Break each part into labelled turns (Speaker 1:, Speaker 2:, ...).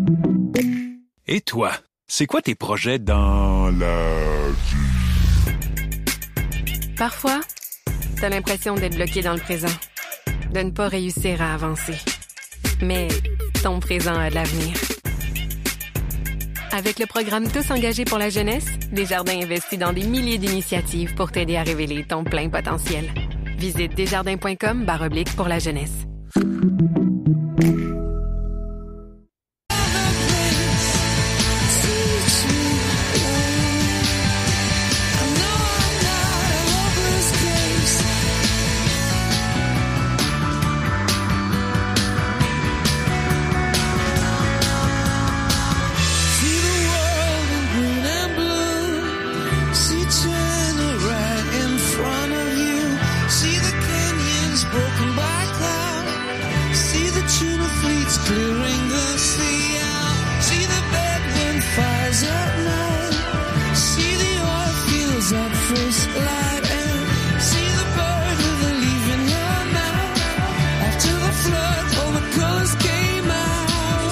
Speaker 1: Et toi, c'est quoi tes projets dans la vie?
Speaker 2: Parfois, t'as l'impression d'être bloqué dans le présent, de ne pas réussir à avancer. Mais ton présent a de l'avenir. Avec le programme Tous engagés pour la jeunesse, Desjardins investit dans des milliers d'initiatives pour t'aider à révéler ton plein potentiel. Visite desjardins.com/pour la jeunesse.
Speaker 3: Clearing the sea out. See the bedroom fires at night. See the oil fields at first light. And see the bird with a leaf in her mouth. After the flood, all the colors came out.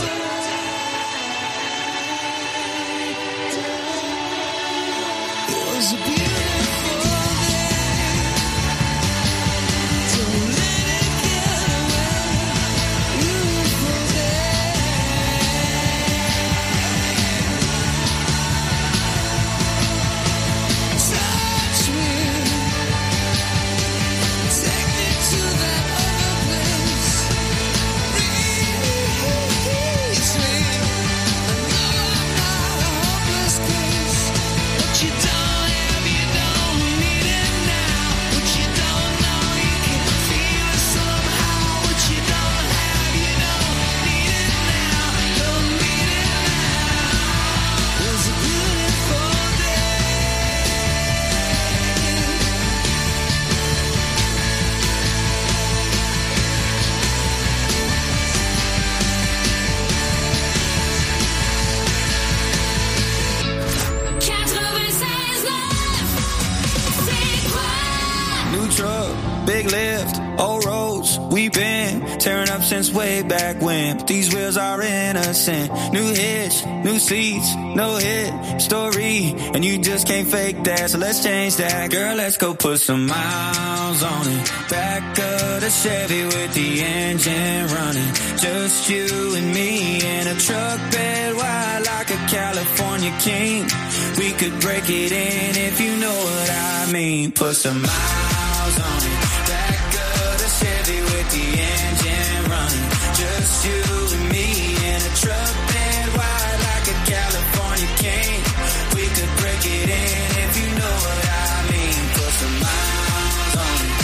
Speaker 3: It was a beautiful day. Don't let it get away. Beautiful day. Touch me. Take me to that other place. Release me. I know I'm not a hopeless case. What you don't have, you don't need it now. What you don't know, you can feel it somehow. What you don't have, you don't need it now. Don't need it now. It was a beautiful day.
Speaker 4: New truck, big lift, old roads, we been tearing up since way back when. But these wheels are innocent. New hitch, new seats, no hit story, and you just can't fake that. So let's change that, girl. Let's go put some miles on it. Back of the Chevy with the engine running. Just you and me in a truck bed wide like a California king. We could break it in if you know what I mean. Put some miles on it. Back of the Chevy with the engine running. Just you and me in a truck bed wide like a California king. We could break it in if you know what I mean. Put some miles on it.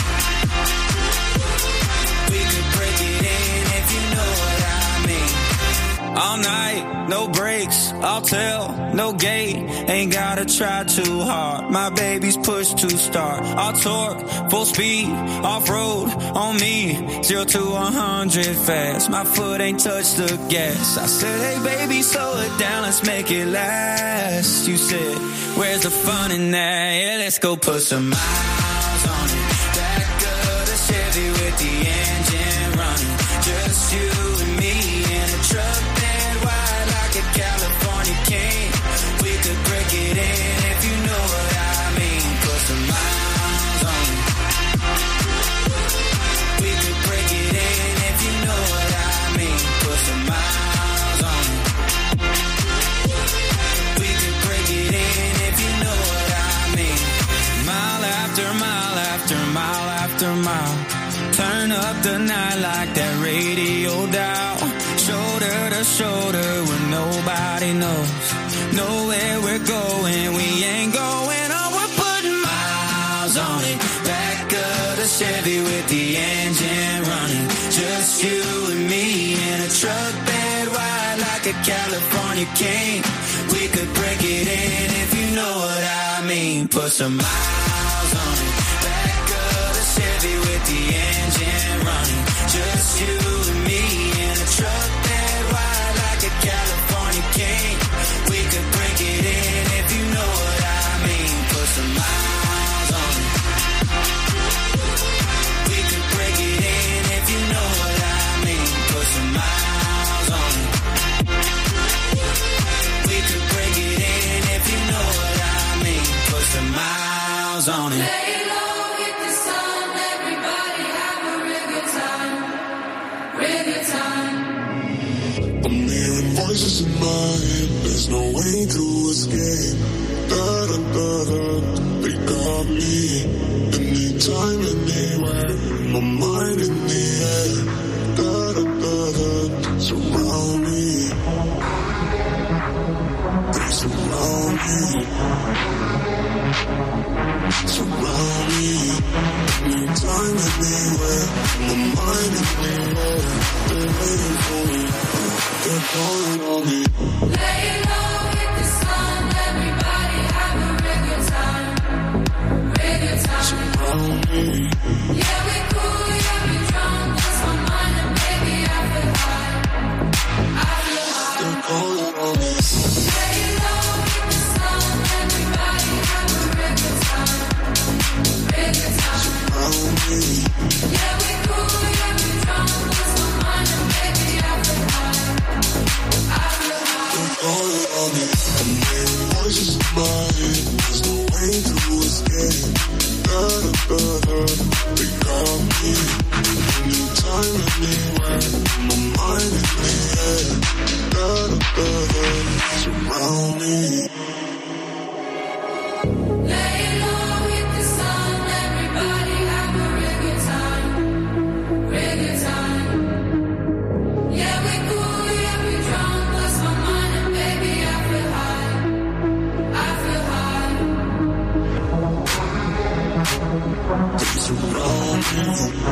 Speaker 4: We could break it in if you know what I mean. All night, no brakes, I'll tell, no gate, ain't gotta try too hard. My baby's push to start. I'll torque, full speed, off-road, on me, 0 to 100 fast. My foot ain't touched the gas. I said, hey baby, slow it down, let's make it last. You said, where's the fun in that? Yeah, let's go put some miles on it. Back of the Chevy with the engine running. Just you and me in a truck bed wide like a California king. We could break it in if you know what I mean. Put some miles on it. We could break it in if you know what I mean. Put some miles on it. We could break it in if you know what I mean. Mile after mile after mile after mile. Turn up the night like that radio dial. Shoulder to shoulder when nobody knows. Know where we're going, we ain't going on. We're putting miles on it. Back of the Chevy with the engine running. Just you and me in a truck bed wide like a California king. We could break it in if you know what I mean. Put some miles on it. Back of the Chevy with the engine running. Just you and me in a truck bed wide like a California king. We could break it in if you know what I mean. Put some miles on it. We could break it in if you know what I mean. Put some miles on it. smiles on it.
Speaker 3: Lay low, hit the sun, everybody have a real good time. Real good time.
Speaker 5: I'm hearing voices in my head, there's no way to escape. Da-da-da-da, they got me. Anytime, anywhere, my mind in the air. Da-da-da-da, surround me. They surround me. Surround me. Anytime, anywhere, my mind in the air. They're waiting for me. They're calling on me.
Speaker 3: Lay low, hit the sun, everybody have a real good time. Real good time.
Speaker 5: Surround me.
Speaker 3: Yeah, we cool, yeah, we drunk, lost my mind and baby I feel high. I feel high.
Speaker 5: They're calling on me.
Speaker 3: Lay low, hit the sun, everybody have a real good time. Real good time.
Speaker 5: Surround me.
Speaker 3: Yeah, we cool, yeah, we drunk, lost my mind and baby I feel high. I feel high.
Speaker 5: They're calling on me. I'm hearing voices in my head, there's no way to escape. Da-da-da-da, they got me. Anytime, anywhere, my mind in the air. Da-da-da-da, surround me.
Speaker 3: Lay low, hit the sun, everybody have a real good time. Real good time. Yeah, we cool, yeah, we drunk, lost my mind and baby I feel high. I feel high.
Speaker 5: They surround me.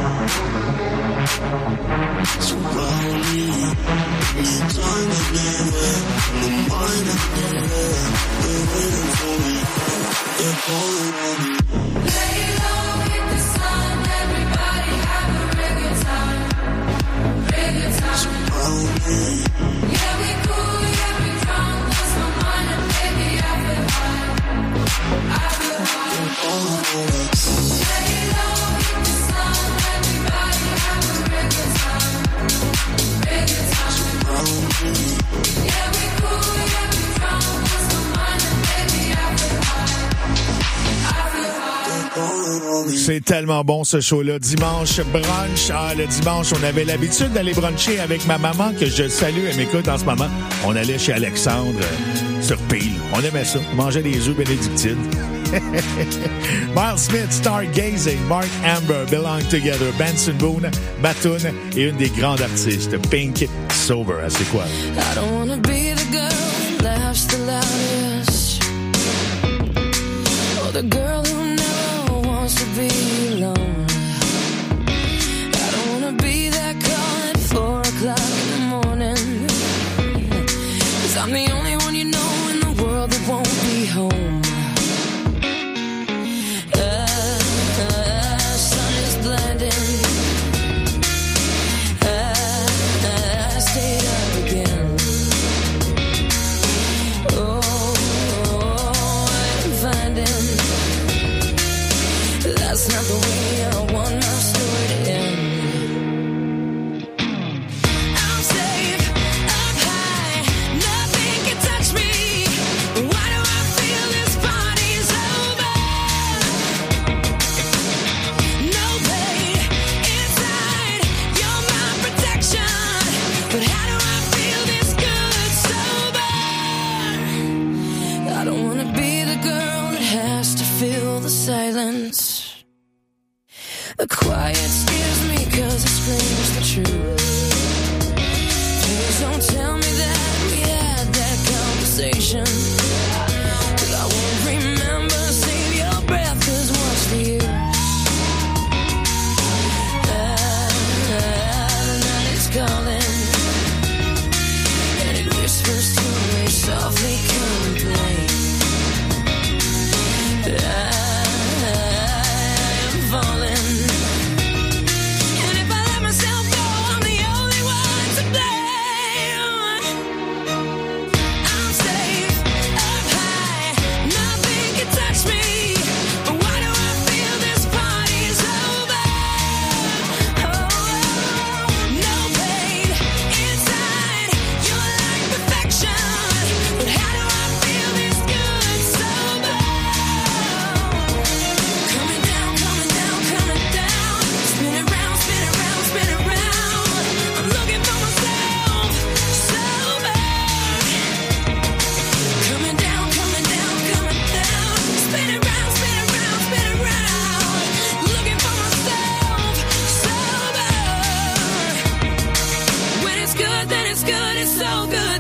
Speaker 5: Surround me. Anytime, anywhere, my mind in the air. They're waiting for me. They're calling on me.
Speaker 3: Lay low, hit the sun, everybody have a real good time. Real good time.
Speaker 5: Surround me.
Speaker 3: Yeah, we cool, yeah, we drunk, lost my mind and baby I feel high. I feel high.
Speaker 5: They're calling on me.
Speaker 3: Lay low, hit the sun, everybody have a real good time. Real good time.
Speaker 5: Surround me.
Speaker 3: Yeah, we cool, yeah, we drunk, lost my mind and baby I feel high. I feel high.
Speaker 5: They're calling on me.
Speaker 6: C'est tellement bon ce show-là. Dimanche, brunch. Ah, le dimanche, on avait l'habitude d'aller bruncher avec ma maman, que je salue, elle m'écoute en ce moment. On allait chez Alexandre sur Peel. On aimait ça. On mangeait des œufs bénédictines. Miles Smith, Stargazing, Mark Amber, Belong Together, Benson Boone, Batoon et une des grandes artistes, Pink, Sober. C'est quoi?
Speaker 7: I don't wanna be the girl that laughs the loudest, or the girl who never wants to be alone. I don't wanna be that call at 4 o'clock in the morning, 'cause I'm the only one you know in the world that won't be home. Sun is blinding. I stayed up again. Oh, I'm finding that's not the way I want my story to end. I'm safe up high, nothing can touch me. Why do I feel this party's over? No pain inside, you're my protection. But how do I feel this good sober? I don't wanna be the girl that has to fill the silence. The quiet scares me 'cause it screams the truth. Please don't tell me that we had that conversation, 'cause I won't remember. Save your breath, 'cause what's the use? The night is calling, and it whispers to me softly, come and play. I'm falling, and if I let myself go, I'm the only one to blame. I'm safe up high, nothing can touch me. But why do I feel this party's over? Oh, no pain inside, you're like perfection. But how do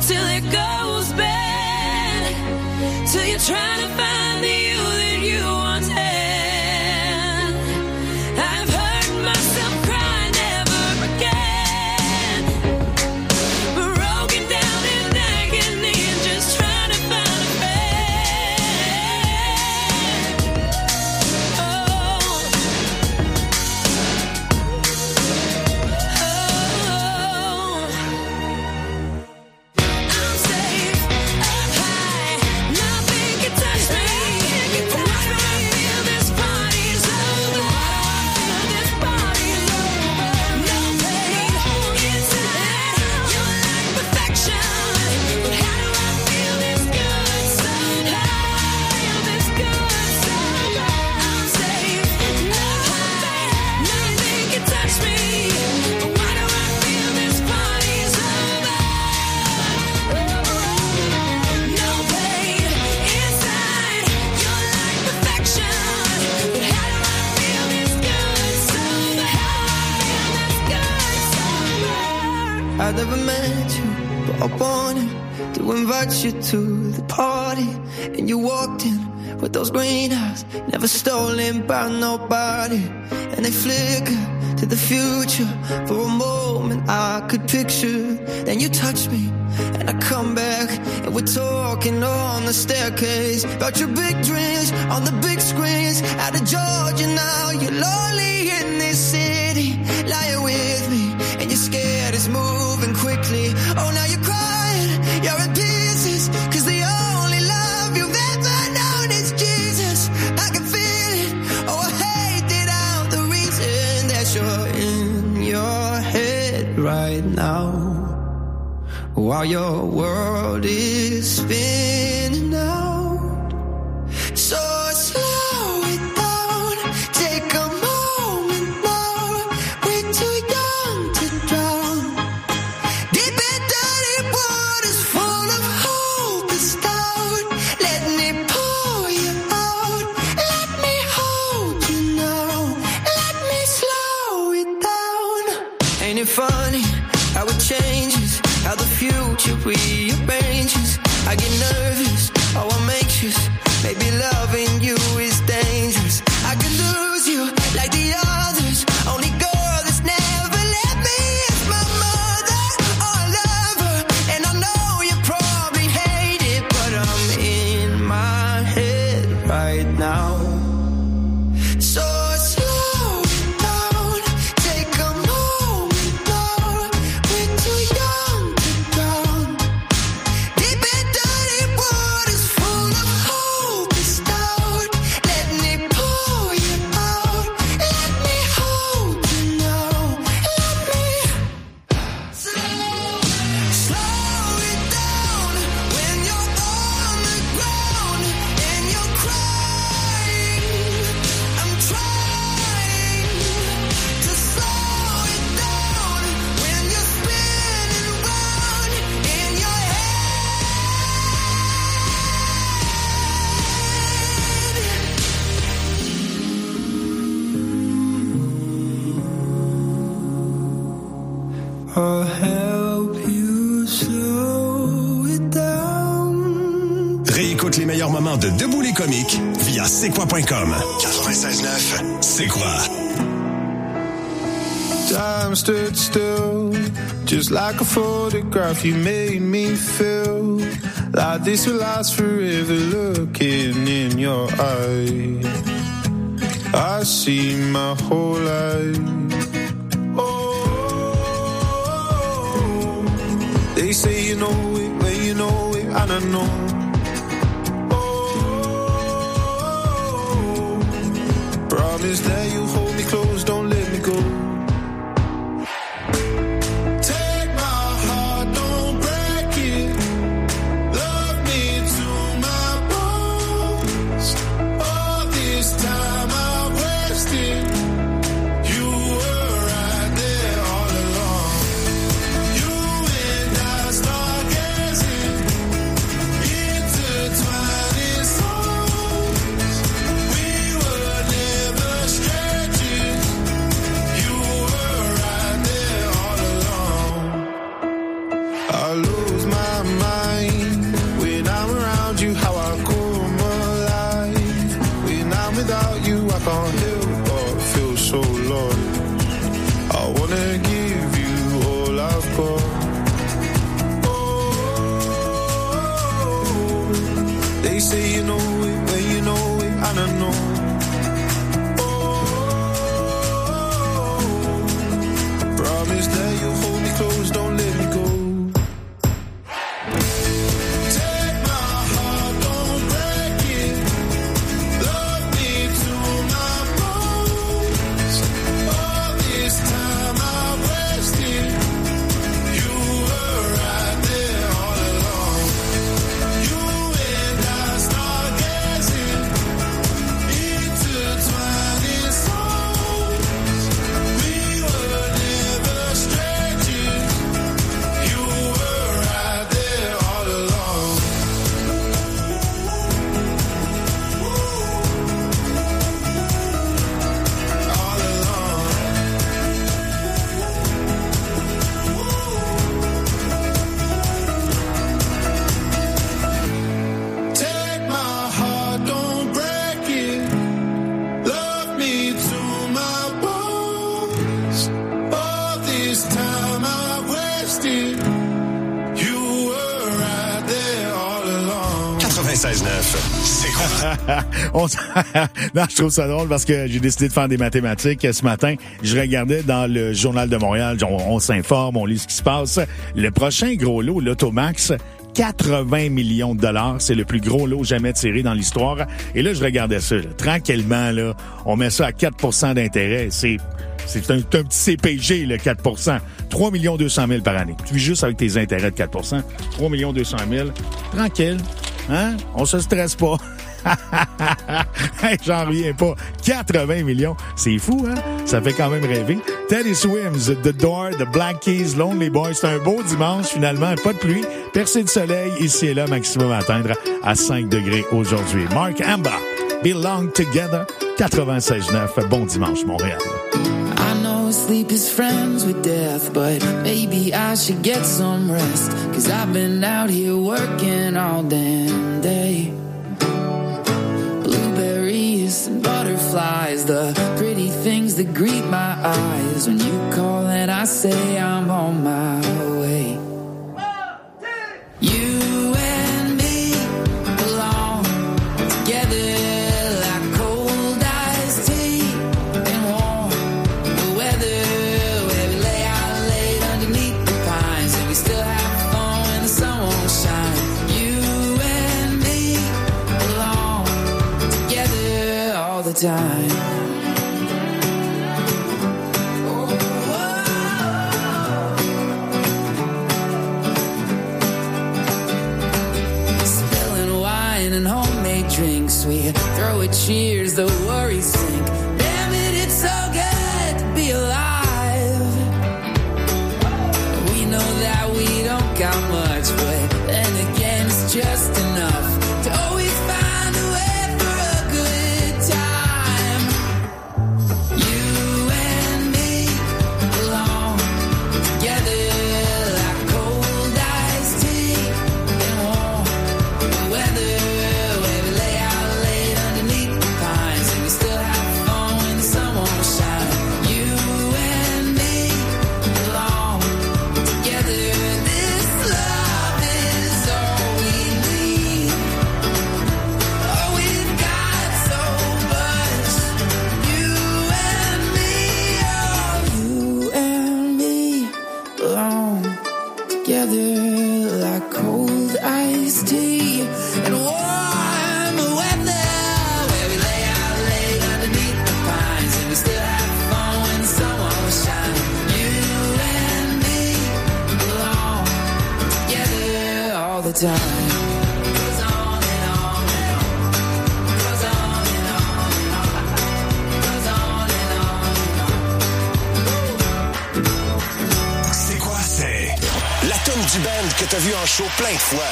Speaker 7: till it goes bad, till you're trying to find the you that you once had. I've heard myself cry never again, broken down in agony and just trying to find a friend. I'm safe up high, nothing can touch me. Why do I feel this party's over? This party's over. No pain inside, you're like perfection. But how do I feel this good somehow? This good somehow. I'm safe up high, nothing can touch me. Why do I feel this party's over? No pain inside, you're like perfection. But how do I feel this good somehow?
Speaker 3: I never met you, but I wanted to invite you to the party. And you walked in with those green eyes, never stolen by nobody. And they flicker to the future. For a moment I could picture. Then you touch me, and I come back, and we're talking on the staircase about your big dreams on the big screens. Out of Georgia now, you're lonely in this city, lying with me, and you're scared it's moving quickly. Oh, now you're crying, you're in pieces, 'cause the only love you've ever known is Jesus. I can feel it, oh, I hate it out, the reason that you're in your head right now, while your world is spinning out. So slow it down, take a moment now. We're too young to drown. Deep and dirty waters full of hope is down. Let me pull you out. Let me hold you now. Let me slow it down. Ain't it funny how it changes, how the future rearranges? I get nervous, oh I'm anxious. Maybe loving you is dangerous. I could lose you like the others. Only girl that's never let me is my mother. Oh, I love her, and I know you probably hate it, but I'm in my head right now. So slow it down, take a moment now. We're too young to drown. Deep and dirty waters full of hope is down. Let me pull you out. Let me hold you now. Let me slow it down when you're on the ground and you're crying. I'm trying to slow it down when you're spinning round in your head. I'll help you slow it down.
Speaker 8: Réécoute les meilleurs moments de Debout les comiques via c'est-quoi.com. 96.9, c'est quoi?
Speaker 5: Time stood still, just like a photograph. You made me feel like this will last forever. Looking in your eyes, I see my whole life. Oh, they say you know it when you know it, and I know. Oh, promise that you hold me close, don't let me go. Take my heart, don't break it. Love me to my bones. All this time I wasted. You were right there all along. You and I start gazing, intertwined in songs. We were never strangers. I can't help but feel so lost. I wanna give you all I've got. Oh, they say you know it when you know it, and I know. Oh, promise that you'll hold me close, don't let me go.
Speaker 6: Non, je trouve ça drôle parce que j'ai décidé de faire des mathématiques ce matin. Je regardais dans le Journal de Montréal, on s'informe, on lit ce qui se passe. Le prochain gros lot, l'Automax, 80 millions de dollars. C'est le plus gros lot jamais tiré dans l'histoire. Et là, je regardais ça. Là. Tranquillement, là, on met ça à 4% d'intérêt. C'est un petit CPG, le 4%. 3 200 000 par année. Tu vis juste avec tes intérêts de 4%. 3 200 000. Tranquille. Hein? On se stresse pas. Hey, j'en reviens pas. 80 millions. C'est fou, hein? Ça fait quand même rêver. Teddy Swims, The Door, The Black Keys, Lonely Boy. C'est un beau dimanche, finalement. Pas de pluie. Percée de soleil. Ici et là, maximum à atteindre à 5 degrés aujourd'hui. Mark Amba, Belong Together, 96.9. Bon dimanche, Montréal.
Speaker 7: I know sleep is friends with death, but maybe I should get some rest. 'Cause I've been out here working all damn day. Blueberries and butterflies, the pretty things that greet my eyes. When you call and I say I'm on my way. You and me belong together like cold iced tea and warm weather, where we lay out late underneath the pines and we still have fun when the sun won't shine. You and me belong together all the time. And homemade drinks, we throw at cheers, the worries sink. Damn it, it's so good to be alive. We know that we don't got much, but then again, it's just enough to always find a way for a good time. You and me belong together like cold iced tea and warm weather. Like cold iced tea and warm weather, where we lay out late underneath the pines and we still have fun when the sun won't shine. You and me belong together all the time. Goes on and on and on. Goes on and on and on. Goes on and on and on.
Speaker 8: C'est quoi, c'est la toune du band que t'as vu en show plein de fois.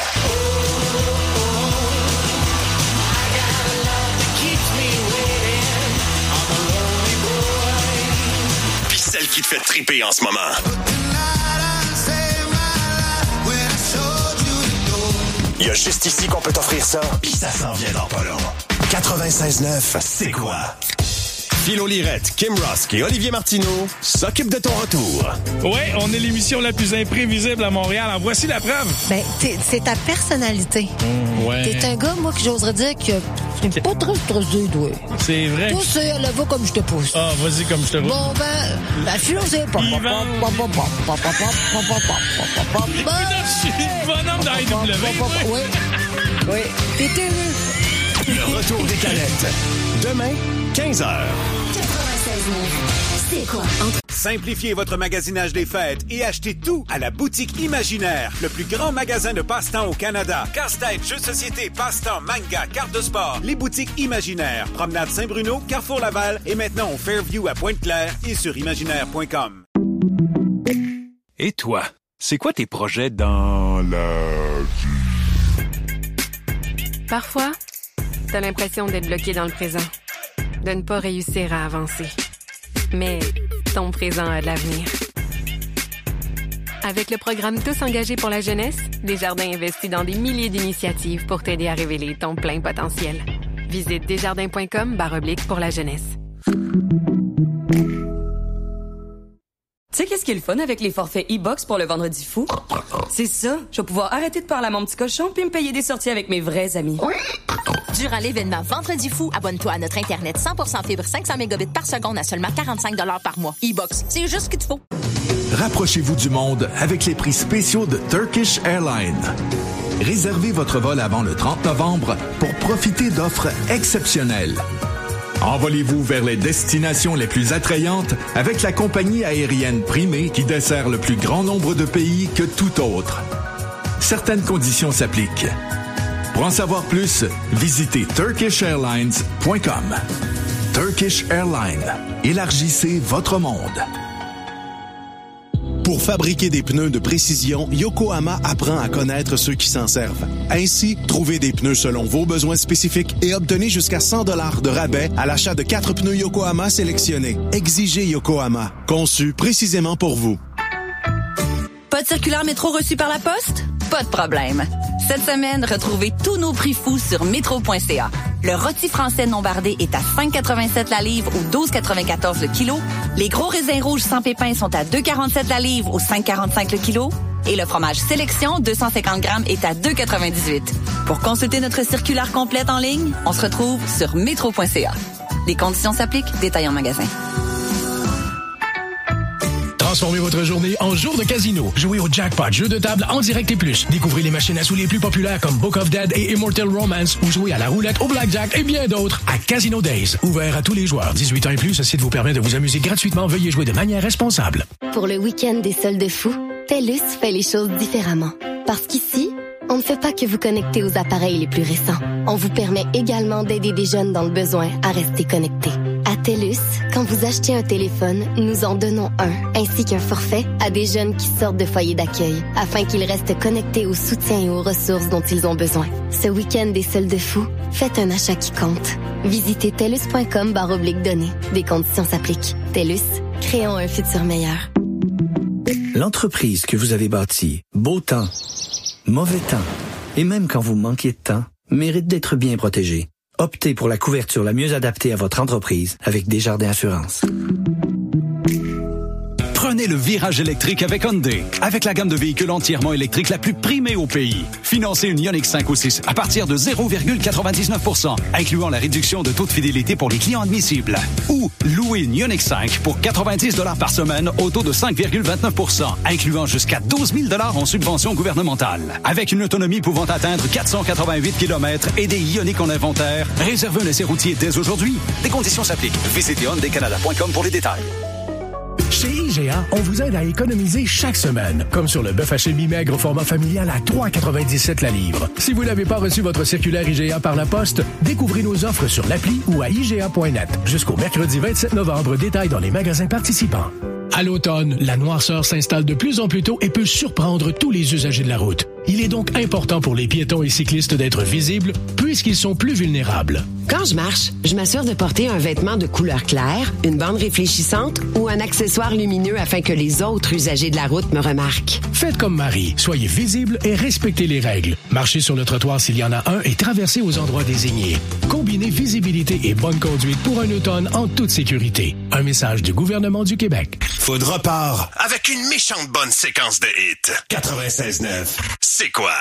Speaker 8: Puis celle qui te fait triper en ce moment. Il y a juste ici qu'on peut t'offrir ça, puis ça s'en vient dans pas long. 96.9, c'est quoi? Philo Lirette, Kim Rusk et Olivier Martineau s'occupent de ton retour.
Speaker 9: Ouais, on est l'émission la plus imprévisible à Montréal. En voici la preuve.
Speaker 10: Ben, c'est ta personnalité.
Speaker 9: Ouais.
Speaker 10: T'es un gars, moi, que j'oserais dire que c'est pas très stressé, toi.
Speaker 9: C'est vrai.
Speaker 10: Toi, c'est elle va comme je te pousse.
Speaker 9: Ah, vas-y comme je te pousse.
Speaker 10: Bon, la philo, c'est pas.
Speaker 9: Je suis le bonhomme d'AEW.
Speaker 10: Oui. T'es élu.
Speaker 8: Le retour des canettes. Demain, 15h.
Speaker 11: 96.9. C'est quoi?
Speaker 12: Simplifiez votre magasinage des fêtes et achetez tout à la boutique Imaginaire, le plus grand magasin de passe-temps au Canada. Casse-tête, jeux de société, passe-temps, manga, cartes de sport. Les boutiques Imaginaire, promenade Saint-Bruno, Carrefour Laval et maintenant au Fairview à Pointe-Claire et sur imaginaire.com.
Speaker 1: Et toi, c'est quoi tes projets dans la vie?
Speaker 2: Parfois, t'as l'impression d'être bloqué dans le présent, de ne pas réussir à avancer. Mais ton présent a de l'avenir. Avec le programme Tous engagés pour la jeunesse, Desjardins investit dans des milliers d'initiatives pour t'aider à révéler ton plein potentiel. Visite desjardins.com/pour la jeunesse.
Speaker 13: Tu sais qu'est-ce qui est le fun avec les forfaits e-box pour le vendredi fou? C'est ça, je vais pouvoir arrêter de parler à mon petit cochon puis me payer des sorties avec mes vrais amis.
Speaker 14: Durant l'événement Vendredi fou, abonne-toi à notre Internet 100% fibre 500 mégabits par seconde à seulement 45$ par mois. e-box, c'est juste ce qu'il te faut.
Speaker 15: Rapprochez-vous du monde avec les prix spéciaux de Turkish Airlines. Réservez votre vol avant le 30 novembre pour profiter d'offres exceptionnelles. Envolez-vous vers les destinations les plus attrayantes avec la compagnie aérienne primée qui dessert le plus grand nombre de pays que tout autre. Certaines conditions s'appliquent. Pour en savoir plus, visitez turkishairlines.com. Turkish Airlines. Élargissez votre monde.
Speaker 16: Pour fabriquer des pneus de précision, Yokohama apprend à connaître ceux qui s'en servent. Ainsi, trouvez des pneus selon vos besoins spécifiques et obtenez jusqu'à 100 $ de rabais à l'achat de 4 pneus Yokohama sélectionnés. Exigez Yokohama, conçu précisément pour vous.
Speaker 13: Pas de circulaire métro reçu par la poste? Pas de problème. Cette semaine, retrouvez tous nos prix fous sur métro.ca. Le rôti français non bardé est à 5,87 la livre ou 12,94 le kilo. Les gros raisins rouges sans pépins sont à 2,47 la livre ou 5,45 le kilo. Et le fromage Sélection 250 grammes est à 2,98. Pour consulter notre circulaire complète en ligne, on se retrouve sur métro.ca. Les conditions s'appliquent, détail en magasin.
Speaker 17: Transformez votre journée en jour de casino. Jouez au Jackpot, jeu de table en direct et plus. Découvrez les machines à sous les plus populaires comme Book of Dead et Immortal Romance ou jouez à la roulette, au blackjack et bien d'autres à Casino Days. Ouvert à tous les joueurs. 18 ans et plus, ce site vous permet de vous amuser gratuitement. Veuillez jouer de manière responsable.
Speaker 18: Pour le week-end des soldes fous, TELUS fait les choses différemment. Parce qu'ici, on ne fait pas que vous connecter aux appareils les plus récents. On vous permet également d'aider des jeunes dans le besoin à rester connectés. À TELUS, quand vous achetez un téléphone, nous en donnons un, ainsi qu'un forfait à des jeunes qui sortent de foyers d'accueil, afin qu'ils restent connectés au soutien et aux ressources dont ils ont besoin. Ce week-end des soldes fous, faites un achat qui compte. Visitez TELUS.com/données. Des conditions s'appliquent. TELUS, créons un futur meilleur.
Speaker 19: L'entreprise que vous avez bâtie, beau temps, mauvais temps, et même quand vous manquez de temps, mérite d'être bien protégée. Optez pour la couverture la mieux adaptée à votre entreprise avec Desjardins Assurance.
Speaker 20: Prenez le virage électrique avec Hyundai. Avec la gamme de véhicules entièrement électriques la plus primée au pays. Financez une Ioniq 5 ou 6 à partir de 0,99%, incluant la réduction de taux de fidélité pour les clients admissibles. Ou louez une Ioniq 5 pour 90 $ par semaine au taux de 5,29%, incluant jusqu'à 12 000 $ en subvention gouvernementale. Avec une autonomie pouvant atteindre 488 km et des Ioniq en inventaire, réservez un essai routier dès aujourd'hui. Des conditions s'appliquent. Visitez hyundaicanada.com pour les détails.
Speaker 17: Chez IGA, on vous aide à économiser chaque semaine, comme sur le bœuf haché mi-maigre au format familial à 3,97 la livre. Si vous n'avez pas reçu votre circulaire IGA par la poste, découvrez nos offres sur l'appli ou à IGA.net. Jusqu'au mercredi 27 novembre, détail dans les magasins participants. À l'automne, la noirceur s'installe de plus en plus tôt et peut surprendre tous les usagers de la route. Il est donc important pour les piétons et cyclistes d'être visibles puisqu'ils sont plus vulnérables.
Speaker 11: Quand je marche, je m'assure de porter un vêtement de couleur claire, une bande réfléchissante ou un accessoire lumineux afin que les autres usagers de la route me remarquent.
Speaker 17: Faites comme Marie, soyez visible et respectez les règles. Marchez sur le trottoir s'il y en a un et traversez aux endroits désignés. Combinez visibilité et bonne conduite pour un automne en toute sécurité. Un message du gouvernement du Québec.
Speaker 8: Food repart avec une méchante bonne séquence de hits. 96.9, c'est quoi?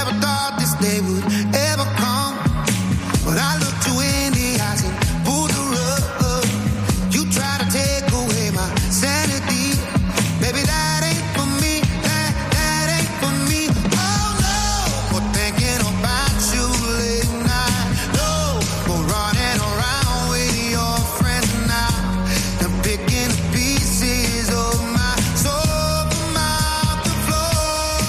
Speaker 3: never thought this day would ever come. But I looked you in the eyes and pulled the rug. You try to take away my sanity. Baby, that ain't for me. That ain't for me. Oh no, for thinking about you late night. No, for running around with your friends now. And picking pieces of my soul from out the floor.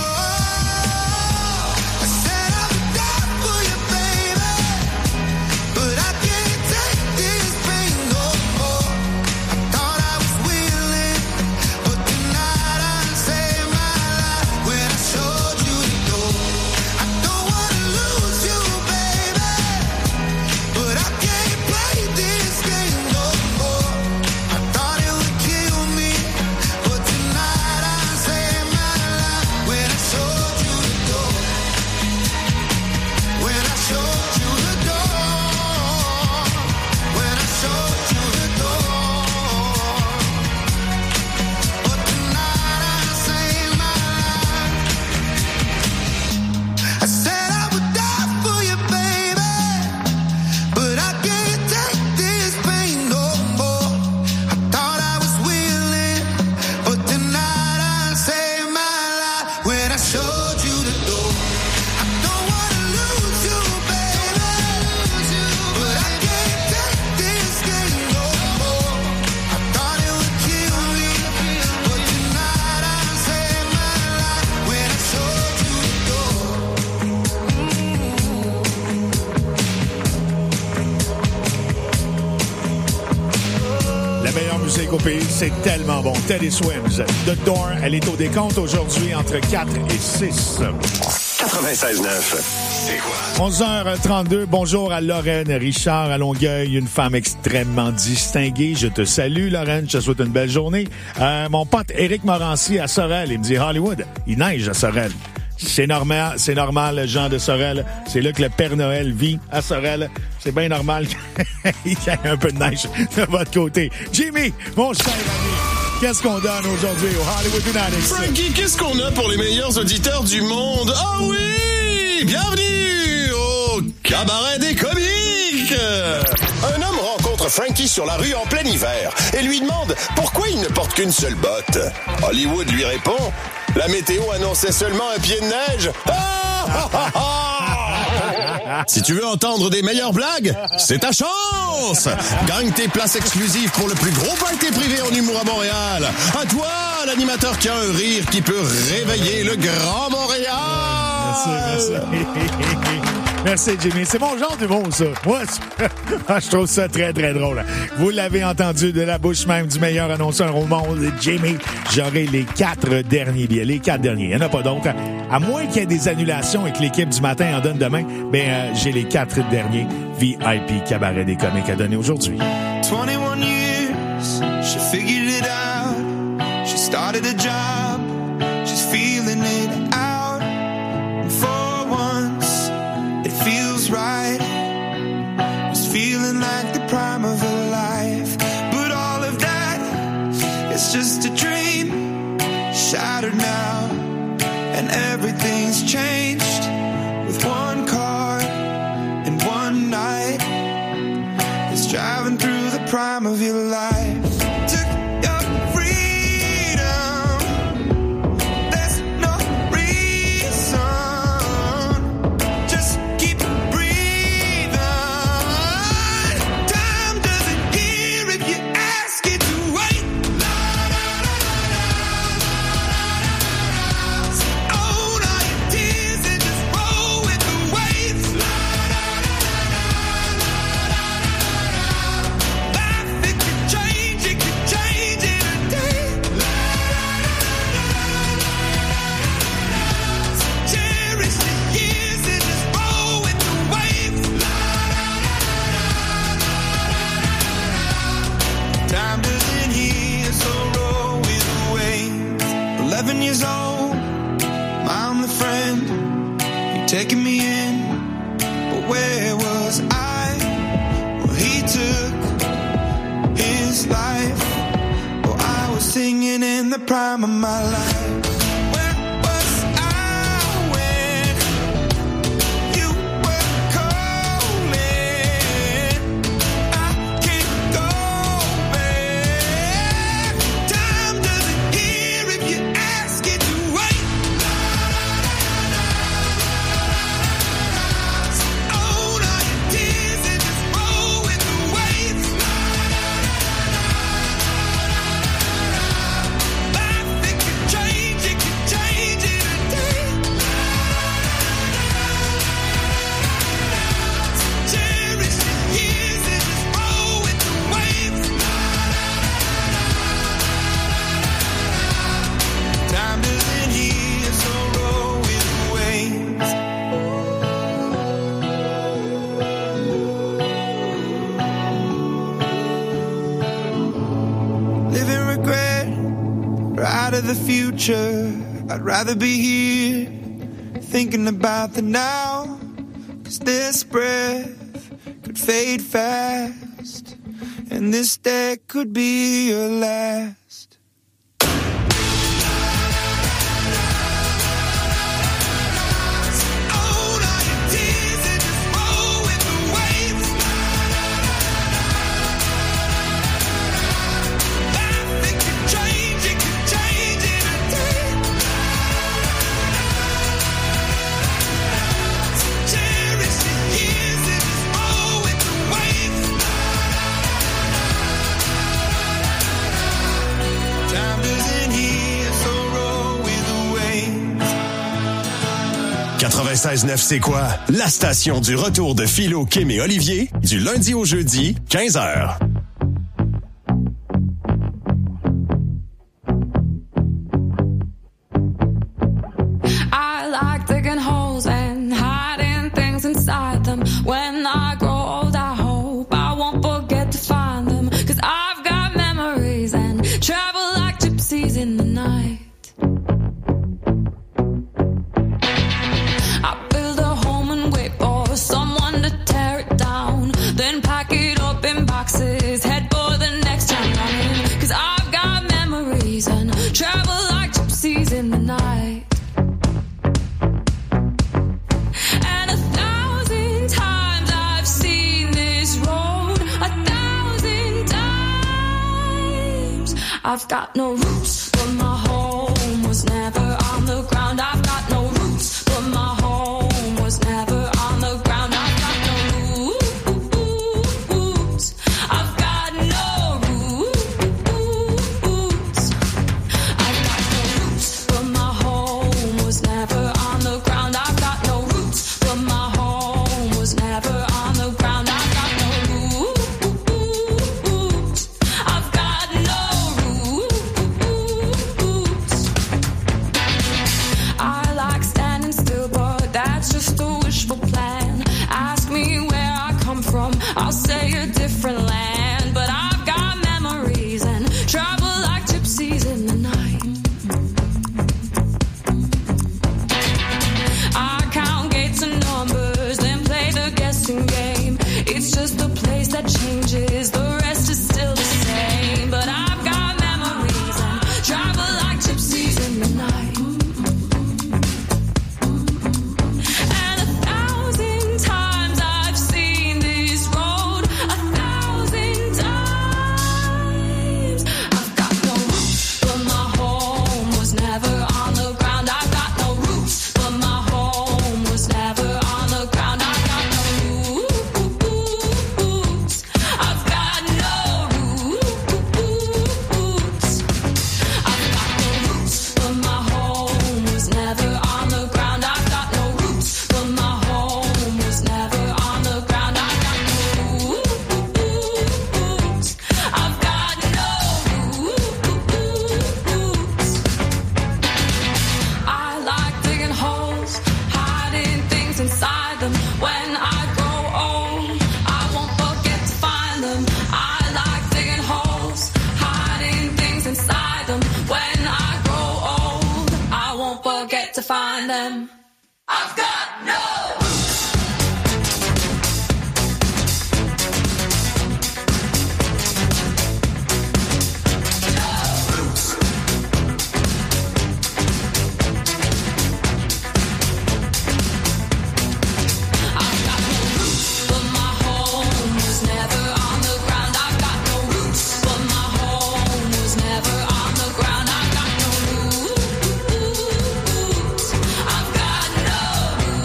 Speaker 3: I said I would die for you, baby, but I can't take this pain no more. I thought I was willing, but tonight I saved my life when I showed you the door. I don't wanna lose you, baby, but I can't play this game no more. I thought it would kill me, but tonight I saved my life when I showed you the door. When I showed you the door. When I showed you the door. But tonight I saved my life. I said I would die for you, baby, but I can't take this pain no more. I thought I was willing, but tonight I saved my life when I showed you the door. I don't wanna lose you, baby, but I can't take this game no more. I thought it would kill me, but tonight I saved my life when I showed you the door.
Speaker 6: La meilleure musique au pays, c'est tellement bon. Teddy Swims, The Door, elle est au décompte aujourd'hui entre 4 et 6.
Speaker 8: 96.9. C'est quoi?
Speaker 6: 11h32, bonjour à Lorraine Richard à Longueuil, une femme extrêmement distinguée. Je te salue, Lorraine, je te souhaite une belle journée. Mon pote Éric Morancy à Sorel, il me dit Hollywood, il neige à Sorel. C'est normal, Jean de Sorel. C'est là que le Père Noël vit, à Sorel. C'est bien normal qu'il y ait un peu de neige de votre côté. Jimmy, mon cher ami, qu'est-ce qu'on donne aujourd'hui au Hollywood United?
Speaker 21: Frankie, qu'est-ce qu'on a pour les meilleurs auditeurs du monde? Ah oui! Bienvenue au Cabaret des comiques! Un homme rencontre Frankie sur la rue en plein hiver et lui demande pourquoi il ne porte qu'une seule botte. Hollywood lui répond: la météo annonçait seulement un pied de neige. Si tu veux entendre des meilleures blagues, c'est ta chance! Gagne tes places exclusives pour le plus gros party privé en humour à Montréal. À toi, l'animateur qui a un rire qui peut réveiller le Grand Montréal!
Speaker 6: Merci. Merci, Jimmy. C'est mon genre d'humour, ça. Moi, je trouve ça très, très drôle. Vous l'avez entendu de la bouche même du meilleur annonceur au monde, Jimmy. J'aurai les 4 derniers billets. Les 4 derniers. Il n'y en a pas d'autres. À moins qu'il y ait des annulations et que l'équipe du matin en donne demain, j'ai les 4 derniers VIP Cabaret des comiques à donner aujourd'hui.
Speaker 3: 21 years, she figured it out. She started a job, she's feeling it out. And for once, it feels right. It's feeling like the prime of her life. But all of that is just a dream, shattered now. And everything's changed with one car and one night. It's driving through the prime of your life. Took your freedom. There's no reason. Just keep breathing. Time doesn't care if you ask it to wait. Own all your tears and just roll with the waves. Life, it could change in a day. Cherish the years and just roll with the waves. Time doesn't heal, so roll with the waves. 11 years old, I'm the friend. You're taking me in, but where was I? Well, he took his life. Well, I was singing in the prime of my life. Where was I when the future. I'd rather be here, thinking about the now. 'Cause this breath could fade fast, and this day could be your last.
Speaker 21: « 96.9, c'est quoi? La station du retour de Philo, Kim et Olivier, du lundi au jeudi, 15h.
Speaker 7: I like digging holes and hiding things inside them. When I grow old, I hope I won't forget to find them. 'Cause I've got memories and travel like gypsies in the night. I build a home and wait for someone to tear it down. Then pack it up in boxes, head for the next time running. 'Cause I've got memories and travel like gypsies in the night. And 1,000 times I've seen this road, 1,000 times. I've got no roots, but my home was never on the ground. I've got no roots, but my home was never on the ground. I've got no roots. I've got no roots. I've got no roots, but my home was never on the ground. I've got no roots, but my home was never on the ground. I've got no roots. I've got no roots. I like standing still, but that's just a wishful plan. Ask me where I come from, I'll say a different land. But I've got memories and travel like gypsies in the night. I count gates and numbers, then play the guessing game. It's just a place that changes, the rest is still the same. But I've got memories and travel like gypsies in the night. And 1,000 times I've seen this road, 1,000 times. I've got no roots, but my home was never on the ground. I've got no roots, but my home was never on the ground. I've got no roots. I've got no roots. I've got no roots, but my home was never on the ground. I've got no roots, but my home was never on the ground. I've got no roots. I've got no roots. I like digging holes, hiding things inside them. When I grow old, I won't forget to find them. I like digging holes, hiding things inside them. When I grow old, I won't forget to find them. I've got no but my home was never on the ground. I've got no roots, but my home was never on the ground. I've got no roots. I've got no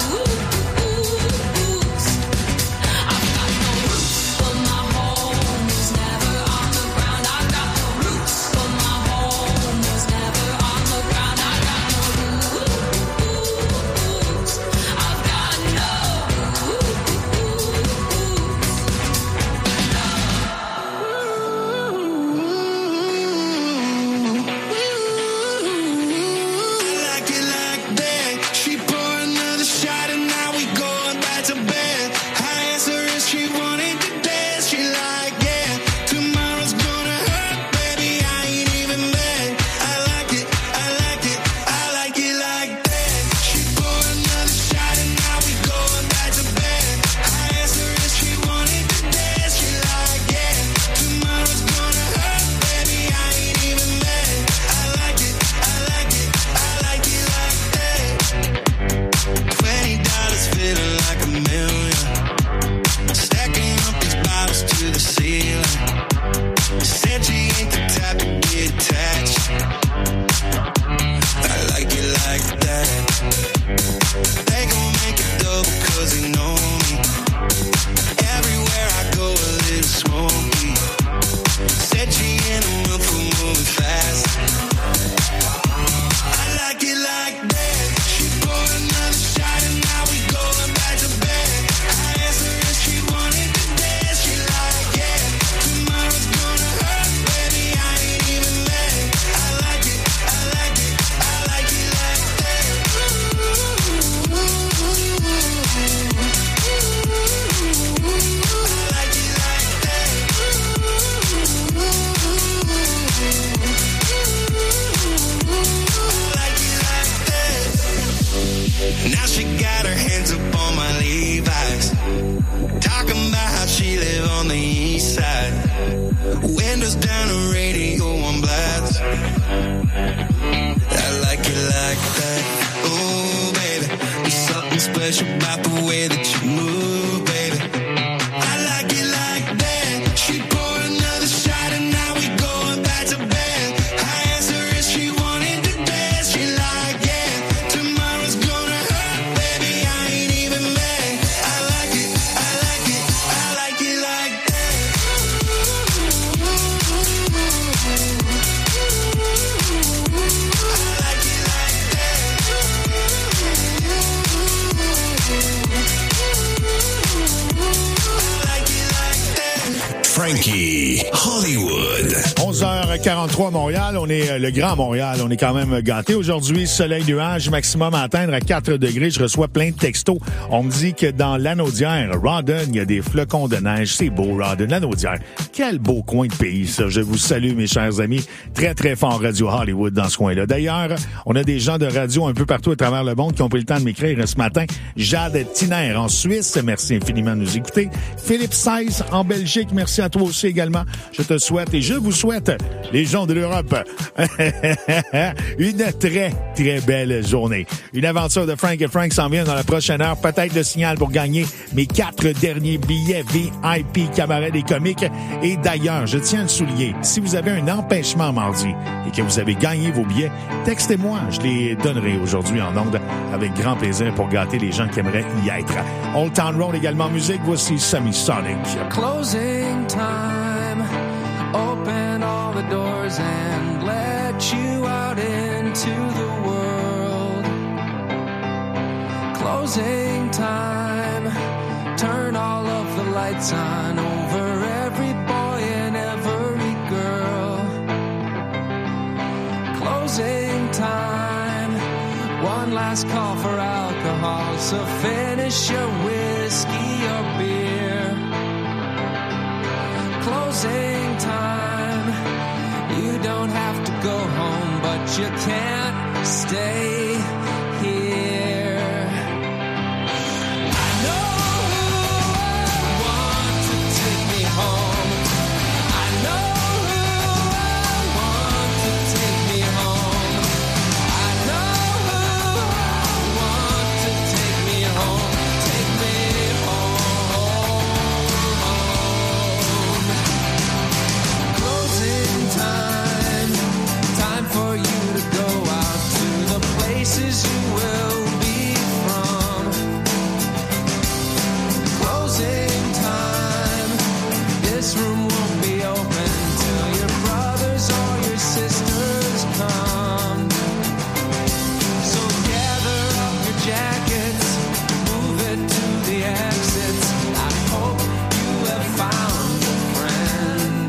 Speaker 3: way that you move, baby. I like it like that. She poured another shot and now we going back to bed. I asked her if she wanted to dance. She like, yeah, tomorrow's gonna hurt, baby. I ain't even mad. I like it, I like it, I like it like that. I like it like
Speaker 8: Frankie Hollywood.
Speaker 6: 11h43 Montréal, on est le Grand Montréal, on est quand même gâtés. Aujourd'hui, soleil, nuage, maximum à atteindre à 4 degrés. Je reçois plein de textos. On me dit que dans l'Anaudière, Rawdon, il y a des flocons de neige. C'est beau, Rawdon, l'Anaudière. Quel beau coin de pays, ça. Je vous salue, mes chers amis. Très, très fort Radio Hollywood dans ce coin-là. D'ailleurs, on a des gens de radio un peu partout à travers le monde qui ont pris le temps de m'écrire ce matin. Jade Tiner en Suisse, merci infiniment de nous écouter. Philippe Seiss en Belgique, merci à toi aussi également. Je te souhaite et je vous souhaite, les gens de l'Europe, une très, très belle journée. Une aventure de Frank et Frank s'en vient dans la prochaine heure. Peut-être le signal pour gagner mes 4 derniers billets VIP Cabaret des comiques. Et d'ailleurs, je tiens à le souligner, si vous avez un empêchement mardi et que vous avez gagné vos billets, textez-moi. Je les donnerai aujourd'hui en ondes avec grand plaisir pour gâter les gens qui aimeraient y être. Old Town Road également musique. Voici Semisonic.
Speaker 3: Closing time, open all the doors and let you out into the world. Closing time, turn all of the lights on over every boy and every girl. Closing time, one last call for alcohol, so finish your whiskey or beer. Closing time, you don't have to go home, but you can't stay here. I know who I want to take me home. I know who I want to take me home. I know who I want to take me home. Take me home. Closing time, time for you to go out to the places you will be from. Closing time, this room won't be open till your brothers or your sisters come. So gather up your jackets, move it to the exits. I hope you have found a friend.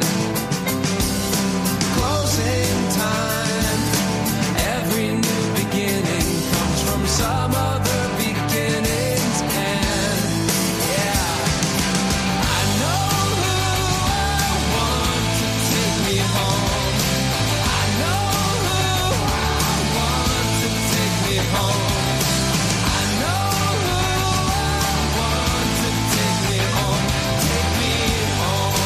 Speaker 3: Closing time, every new beginning comes from some other beginning's end. Yeah, I know who I want to take me home. I know who I want to take me home. I know who I want to take me home. Take me home.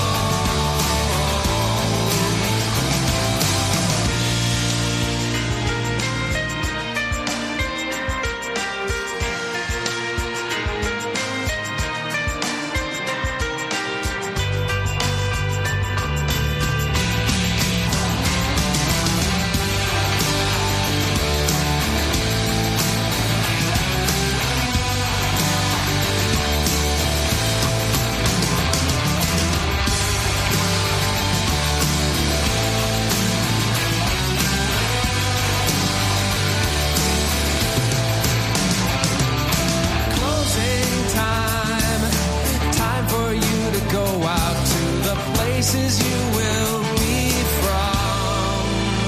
Speaker 3: Closing time, time for you to go out to the places you will be from.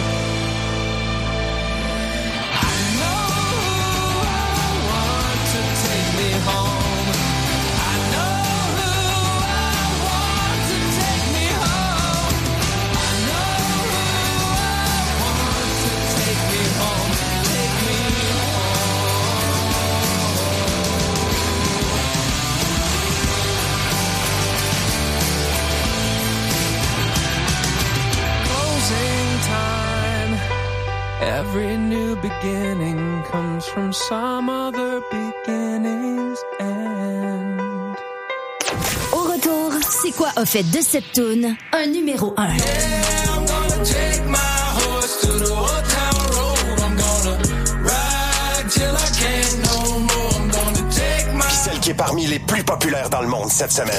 Speaker 3: I know who I want to take me home. I know who I want to take me home. I know who I want to take me home. Take me closing time. Every new beginning comes from some other beginning's end.
Speaker 4: Québécois a fait de cette toune un numéro 1.
Speaker 21: Puis celle qui est parmi les plus populaires dans le monde cette semaine.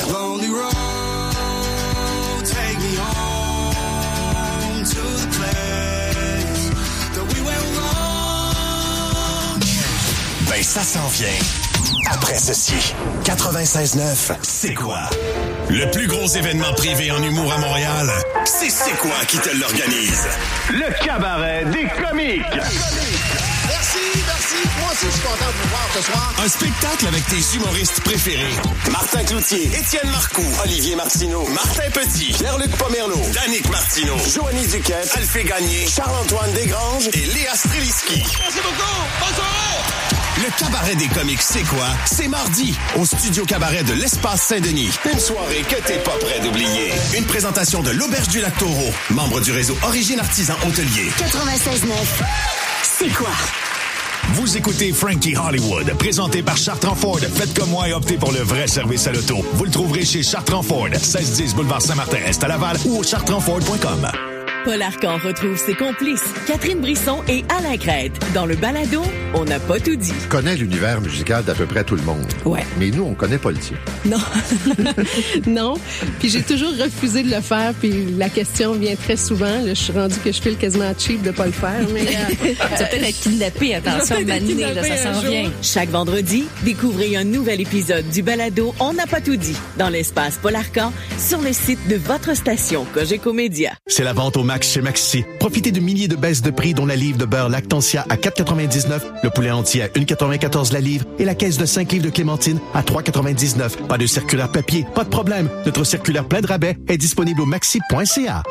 Speaker 21: Ben ça s'en vient. Après ceci, 96.9, c'est quoi? Le plus gros événement privé en humour à Montréal, c'est quoi qui te l'organise?
Speaker 22: Le cabaret des comiques.
Speaker 21: Merci. Moi aussi, je suis content de vous voir ce soir. Un spectacle avec tes humoristes préférés. Martin Cloutier, Étienne Marcoux, Olivier Martineau, Martin Petit, Pierre-Luc Pomerleau, Danick Martineau, Joanie Duquette, Alphée Gagné, Charles-Antoine Desgranges et Léa Streliski. Merci beaucoup. Bonne soirée. Le cabaret des comiques, c'est quoi? C'est mardi, au Studio Cabaret de l'Espace Saint-Denis. Une soirée que t'es pas prêt d'oublier. Une présentation de l'Auberge du Lac-Taureau, membre du réseau Origine Artisan Hôtelier.
Speaker 4: 96.9, c'est quoi?
Speaker 1: Vous écoutez Frankie Hollywood, présenté par Chartrand Ford. Faites comme moi et optez pour le vrai service à l'auto. Vous le trouverez chez Chartrand Ford, 1610 boulevard Saint-Martin-Est à Laval ou au chartrandford.com.
Speaker 23: Paul Arcan retrouve ses complices, Catherine Brisson et Alain Crête. Dans le balado, on n'a pas tout dit.
Speaker 24: Je connais l'univers musical d'à peu près tout le monde.
Speaker 23: Ouais.
Speaker 24: Mais nous, on connaît pas le tien.
Speaker 25: Non. Non. Puis j'ai toujours refusé de le faire. Puis la question vient très souvent. Là, je suis rendue que je file quasiment cheap de pas le faire. Mais
Speaker 23: tu vas peut-être être kidnappé, attention, Mané, là, ça s'en vient. Chaque vendredi, découvrez un nouvel épisode du balado On n'a pas tout dit dans l'espace Paul Arcan sur le site de votre station Cogeco Média.
Speaker 26: C'est la vente au max chez Maxi. Profitez de milliers de baisses de prix, dont la livre de beurre Lactantia à 4,99, le poulet entier à 1,94 la livre et la caisse de 5 livres de clémentine à 3,99. Pas de circulaire papier, pas de problème. Notre circulaire plein de rabais est disponible au maxi.ca.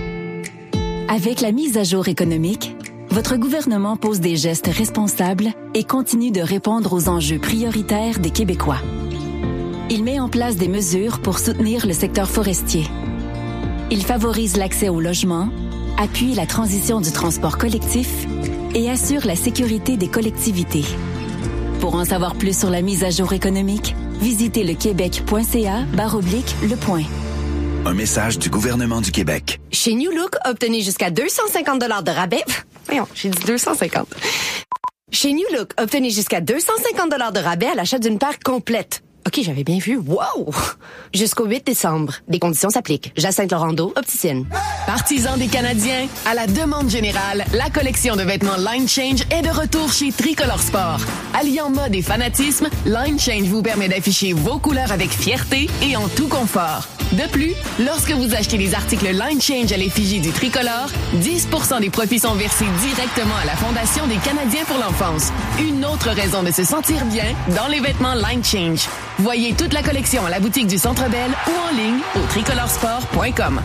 Speaker 13: Avec la mise à jour économique, votre gouvernement pose des gestes responsables et continue de répondre aux enjeux prioritaires des Québécois. Il met en place des mesures pour soutenir le secteur forestier. Il favorise l'accès au logement, appuie la transition du transport collectif et assure la sécurité des collectivités. Pour en savoir plus sur la mise à jour économique, visitez lequebec.ca/le point.
Speaker 27: Un message du gouvernement du Québec.
Speaker 11: Chez New Look, obtenez jusqu'à 250 $ de rabais. Voyons, j'ai dit 250. Chez New Look, obtenez jusqu'à 250 $ de rabais à l'achat d'une paire complète. OK, j'avais bien vu. Wow! Jusqu'au 8 décembre. Des conditions s'appliquent. Jacinthe Laurando, opticienne.
Speaker 2: Partisans des Canadiens, à la demande générale, la collection de vêtements Line Change est de retour chez Tricolor Sport. Alliant mode et fanatisme, Line Change vous permet d'afficher vos couleurs avec fierté et en tout confort. De plus, lorsque vous achetez les articles Line Change à l'effigie du tricolore, 10% des profits sont versés directement à la Fondation des Canadiens pour l'enfance. Une autre raison de se sentir bien dans les vêtements Line Change. Voyez toute la collection à la boutique du Centre Bell ou en ligne au tricoloresport.com.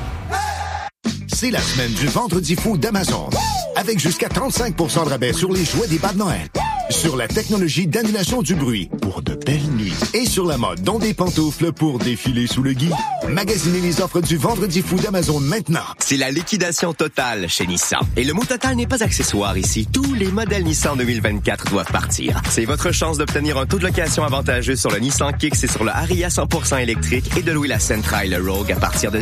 Speaker 28: C'est la semaine du vendredi fou d'Amazon. Avec jusqu'à 35 % de rabais sur les jouets des bas de Noël. Sur la technologie d'annulation du bruit pour de belles nuits. Et sur la mode, dont des pantoufles pour défiler sous le gui. Magasinez les offres du vendredi fou d'Amazon maintenant.
Speaker 29: C'est la liquidation totale chez Nissan. Et le mot total n'est pas accessoire ici. Tous les modèles Nissan 2024 doivent partir. C'est votre chance d'obtenir un taux de location avantageux sur le Nissan Kicks et sur le Ariya 100% électrique et de louer la Sentra et le Rogue à partir de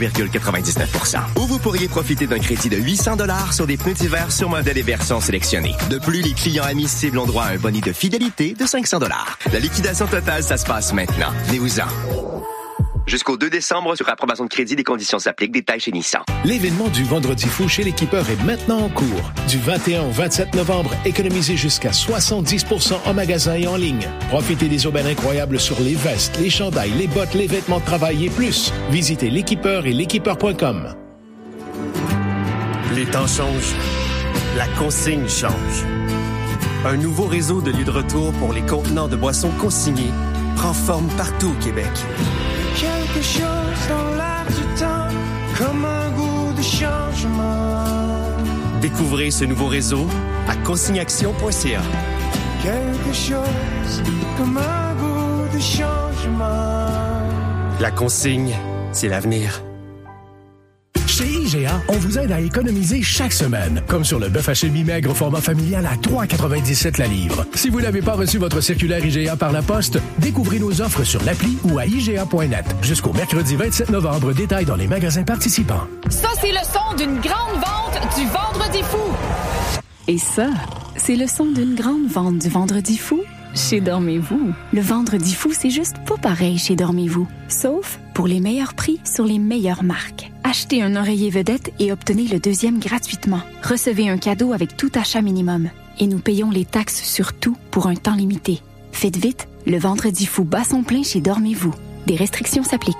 Speaker 29: 0,99%. Ou vous pourriez profiter d'un crédit de 800 $ sur des pneus d'hiver sur modèle et versions sélectionnées. De plus, les clients admissibles ont droit à un bonus de fidélité de 500 $. La liquidation totale, ça se passe maintenant. Venez-vous-en. Jusqu'au 2 décembre, sur approbation de crédit, des conditions s'appliquent. Détails chez Nissan.
Speaker 17: L'événement du Vendredi fou chez l'équipeur est maintenant en cours. Du 21 au 27 novembre, économisez jusqu'à 70% en magasin et en ligne. Profitez des aubaines incroyables sur les vestes, les chandails, les bottes, les vêtements de travail et plus. Visitez l'équipeur et l'équipeur.com.
Speaker 30: Les temps changent. La consigne change. Un nouveau réseau de lieux de retour pour les contenants de boissons consignés prend forme partout au Québec.
Speaker 3: Quelque chose dans l'air du temps, comme un goût de changement.
Speaker 30: Découvrez ce nouveau réseau à consigneaction.ca.
Speaker 3: Quelque chose comme un goût de changement.
Speaker 30: La consigne, c'est l'avenir.
Speaker 17: Chez IGA, on vous aide à économiser chaque semaine, comme sur le bœuf haché mi-maigre au format familial à 3,97 la livre. Si vous n'avez pas reçu votre circulaire IGA par la poste, découvrez nos offres sur l'appli ou à IGA.net. Jusqu'au mercredi 27 novembre, détail dans les magasins participants.
Speaker 5: Ça, c'est le son d'une grande vente du Vendredi fou.
Speaker 9: Et ça, c'est le son d'une grande vente du Vendredi fou chez Dormez-vous. Le Vendredi fou, c'est juste pas pareil chez Dormez-vous. Sauf pour les meilleurs prix sur les meilleures marques. Achetez un oreiller vedette et obtenez le deuxième gratuitement. Recevez un cadeau avec tout achat minimum. Et nous payons les taxes sur tout pour un temps limité. Faites vite, le Vendredi fou bat son plein chez Dormez-vous. Des restrictions s'appliquent.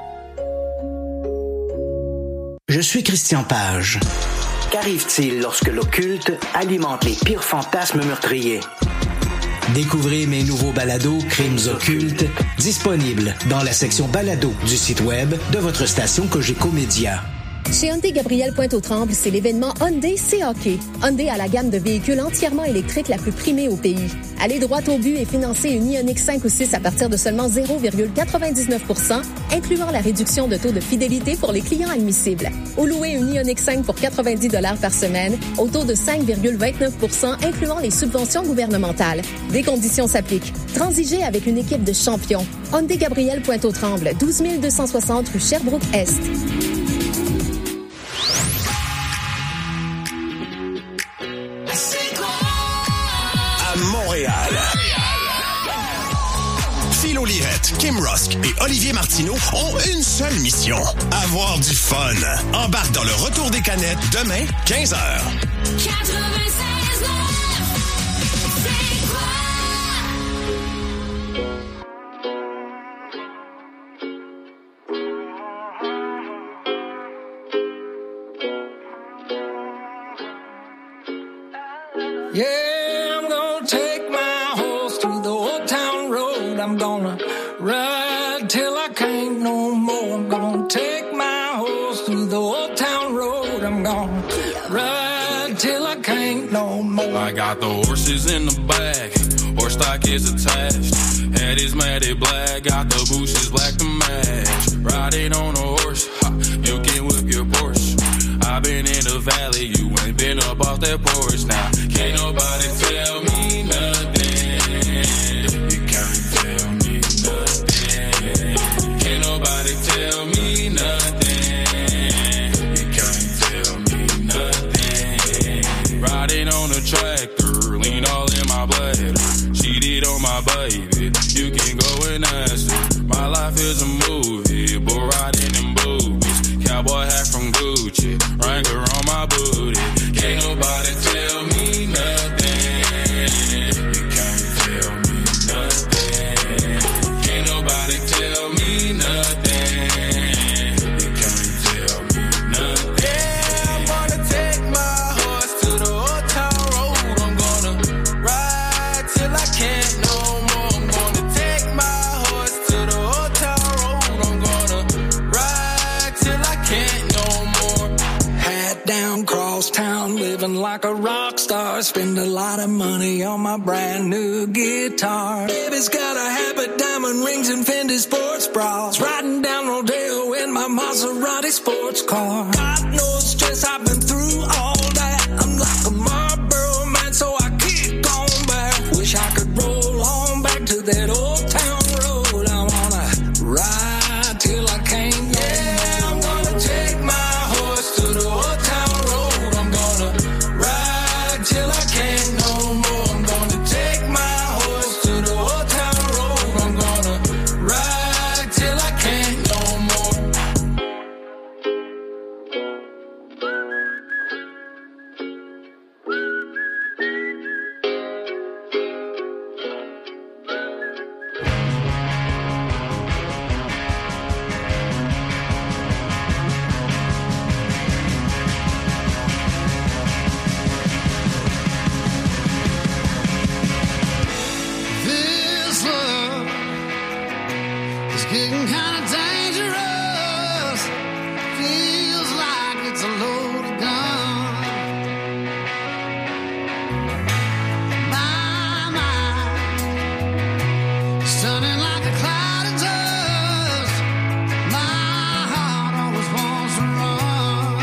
Speaker 10: Je suis Christian Page. Qu'arrive-t-il lorsque l'occulte alimente les pires fantasmes meurtriers? Découvrez mes nouveaux balados Crimes occultes, disponibles dans la section balado du site web de votre station Cogeco Média.
Speaker 12: Chez Hyundai Gabriel Pointe-aux-Trembles, c'est l'événement Hyundai C-Hockey. Hyundai a la gamme de véhicules entièrement électriques la plus primée au pays. Allez droit au but et financez une Ioniq 5 ou 6 à partir de seulement 0,99%, incluant la réduction de taux de fidélité pour les clients admissibles. Ou louez une Ioniq 5 pour 90 $ par semaine, au taux de 5,29%, incluant les subventions gouvernementales. Des conditions s'appliquent. Transigez avec une équipe de champions. Hyundai Gabriel Pointe-aux-Trembles, 12 260 rue Sherbrooke-Est.
Speaker 8: À Montréal. Philo Lirette, Kim Rusk et Olivier Martineau ont une seule mission. Avoir du fun. Embarque dans le retour des canettes demain, 15h.
Speaker 3: 96.9, c'est quoi? Yeah, I'm gonna take my horse through the old town road. I'm gonna ride till I can't no more. I'm gonna take my horse through the old town road. I'm gonna ride till I can't no more.
Speaker 14: I got the horses in the back, horse stock is attached. Head is matted black, got the bushes black to match. Riding on a horse, ha, you can whip your Porsche. I've been in the valley, you ain't been up off that porch. Now, can't nobody tell me nothing. You can't tell me nothing. Can't nobody tell me nothing. You can't tell me nothing. Riding on a tractor, lean all in my bladder. Cheated on my baby, you can go and ask her. My life is a movie, but riding in boobies. Cowboy hat from Gucci, Wrangler on my booty. Can't nobody tell me nothing. You can't tell me nothing. Can't nobody tell me nothing. You can't tell me nothing. Yeah, I'm gonna take my horse to the old town road. I'm gonna ride till I can't no more. I'm gonna take my horse to the old town road. I'm gonna ride till I can't no more.
Speaker 3: Hat down, cross town, living like a rock star. Spend a lot of money on my brand new guitar. Baby's got a habit, diamond rings and Fendi sports bras. Riding down Rodeo in my Maserati sports car. God knows stress, I've been through all that. I'm like a Marlboro man, so I keep going back. Wish I could roll on back to that old town road. I wanna ride till I can't no more. I'm gonna take my horse to the old town road. I'm gonna ride till I can't no more. I'm gonna take my horse to the old town road. I'm gonna ride till I can't no more.
Speaker 15: This love is getting kind of dangerous. Feels like it's a loaded gun. My mind is turning like a cloud of dust. My heart always wants to run.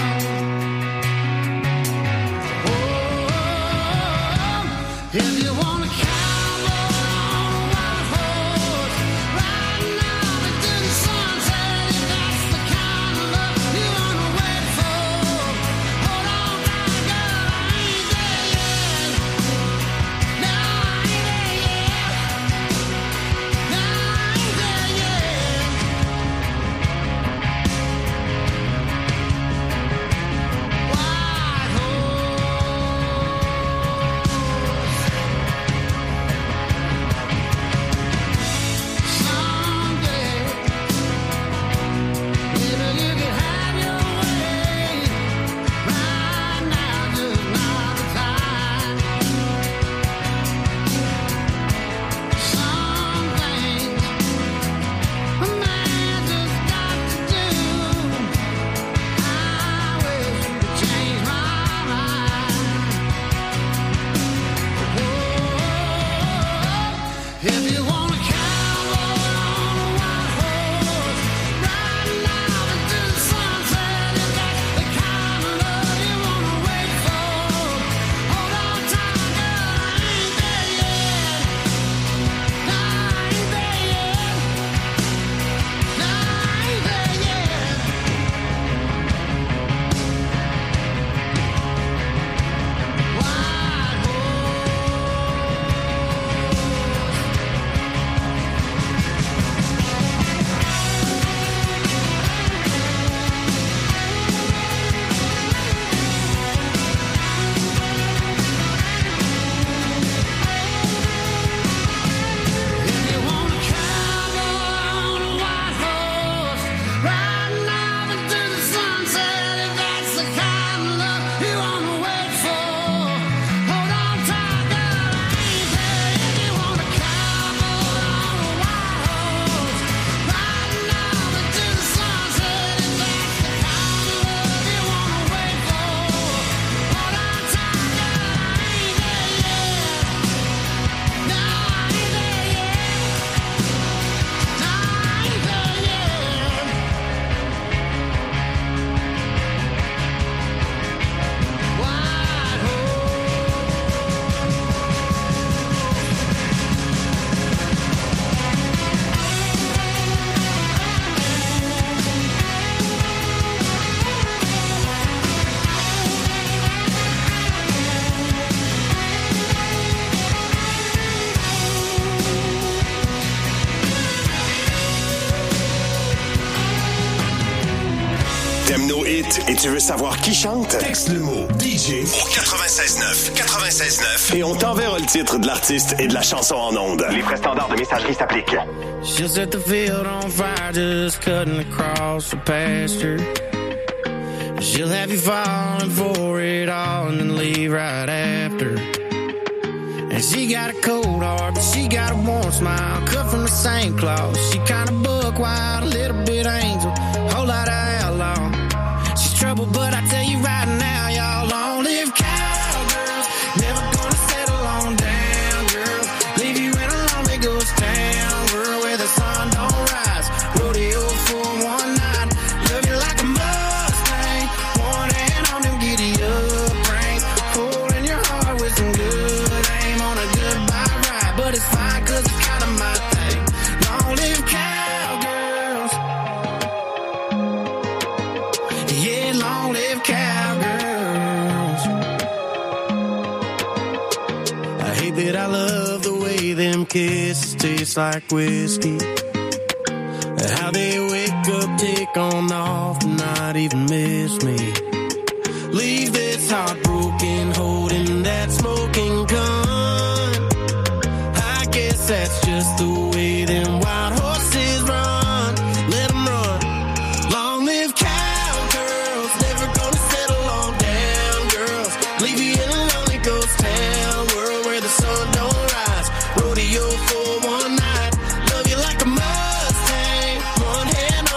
Speaker 8: T'aimes nos hits et tu veux savoir qui chante? Texte le mot DJ au 96.9. 96.9 et on t'enverra le titre de l'artiste et de la chanson en ondes. Les frais standards de messagerie s'appliquent.
Speaker 3: She'll set the field on fire, just cutting across the pasture. She'll have you falling for it all and then leave right after. And she got a cold heart, but she got a warm smile, cut from the same cloth. She kinda buck wild, a little bit angel, whole lot of outlaw. She's trouble, but I tell you right now, y'all long live cowgirls. Never gonna settle on down, girl. Leave you in a lonely ghost town, girl, where the sun don't rise. Rodeo for one night, love you like a Mustang. One hand on them giddy up reins, holding your heart with some good aim on a goodbye ride. But it's fine, cause it's kinda my thing. Long live cowgirls. Yeah, long live cowgirls. I hate that I love the way them kisses taste like whiskey. How they wake up, take on off, and not even miss me.